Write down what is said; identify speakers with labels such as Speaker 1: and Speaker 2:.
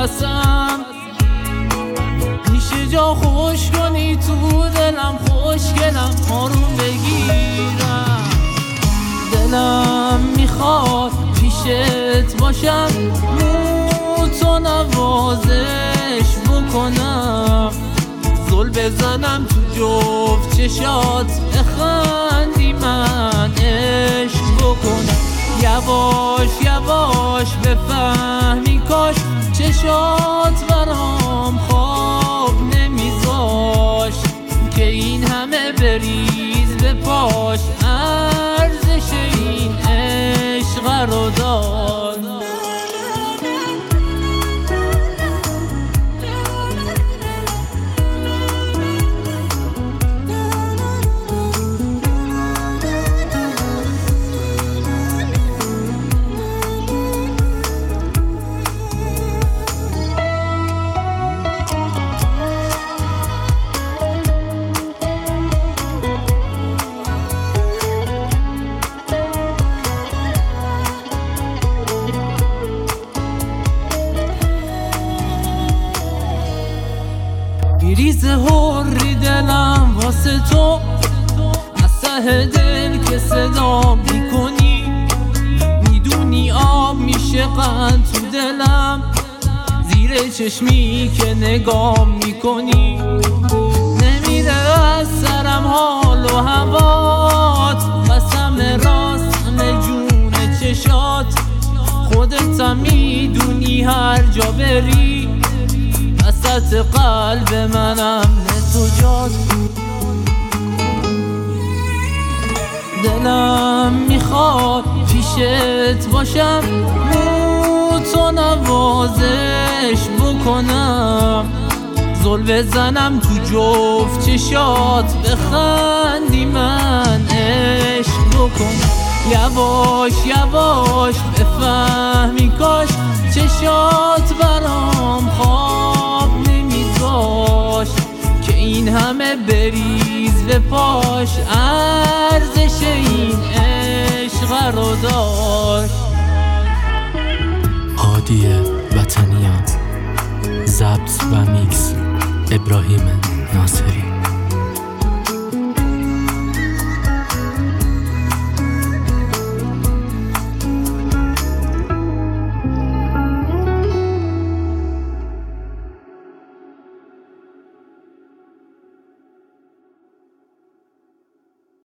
Speaker 1: قسم میشه جا خوش کنی تو دلم، خوشگلم آروم بگیرم. دلم میخواد پیشت باشم، تو نوازش بکنم، زل بزنم تو جفت چشات، بخندی من عشق بکنم. یواش یواش بفهمی کاش چشات برام خواب نمیذاش، که این همه بریز به پاش ارزش این عشق رو داد. میریزه هوری دلم واسه تو، از ته دل که صدا میکنی، میدونی آب میشه قند تو دلم، زیر چشمی که نگاه میکنی. نمیره از سرم حال و هوات، قسم راست همه جون چشات، خودت هم میدونی هر جا بری وسط قلب منم تو جات. دلم میخواد پیشت باشم، تو نوازش بکنم، زل بزنم تو جفت چشات، بخندی من عشق بکنم. یواش یواش بفهمی کاش چشات برام خواب نمیذاش، که این همه بریز به پاش ارزش این عشق رو داشت.
Speaker 2: هادی وطنیان، ضبط و میکس ابراهیم ناصری.